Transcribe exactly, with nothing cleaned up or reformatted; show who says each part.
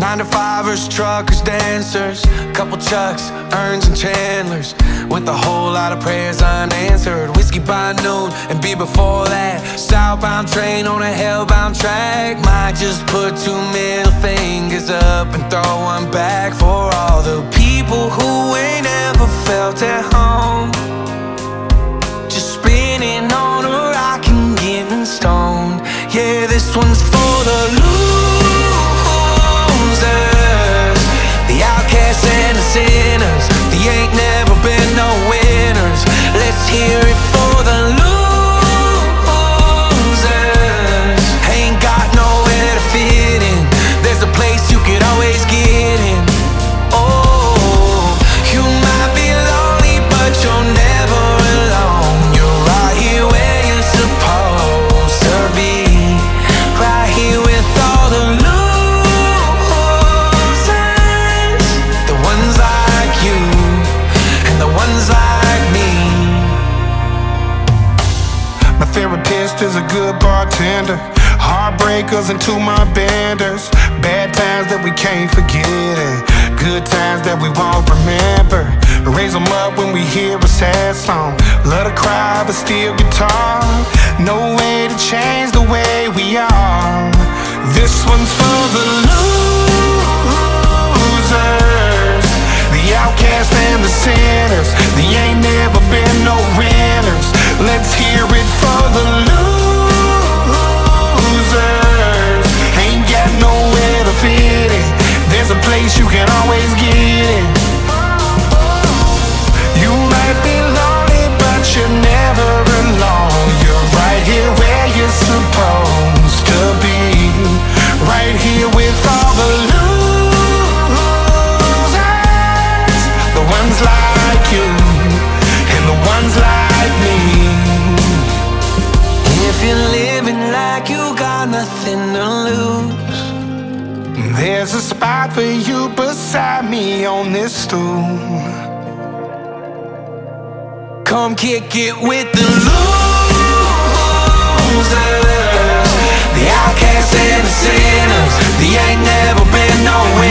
Speaker 1: Nine to fivers, truckers, dancers, couple Chucks, Earns and Chandlers, with a whole lot of prayers unanswered. Whiskey by noon and beer before that. Southbound train on a hellbound track. Might just put two middle fingers up and throw one back for all the people who ain't ever felt at home, just spinning on a rock and getting stoned. Yeah, this one's for the losers, the outcasts and the sinners. They ain't never been no winners. Let's hear it for the losers. Ain't got nowhere to fit in. There's a place you could always get in. Oh, you might be lonely, but you're never alone. You're right here where you're supposed to be, right here with all the losers, the ones like you and the ones like me. My therapist is a good bartender, heartbreakers and two-my benders, bad times that we can't forget and good times that we won't remember. Raise them up when we hear a sad song. Love to cry but still guitar. No way to change the way we are. This one's for the losers, the outcasts and the sinners. They ain't never been no winners. Let's hear it for the losers. Ain't got nowhere to fit in. There's a place you can always get in. You might be lonely, but you're never alone. You're right here where you're supposed to be, right here with all the losers, the ones like you and the ones like me. If you're living like you got nothing to lose, there's a spot for you beside me on this stool. Come kick it with the losers, the outcasts and the sinners. They ain't never been nowhere.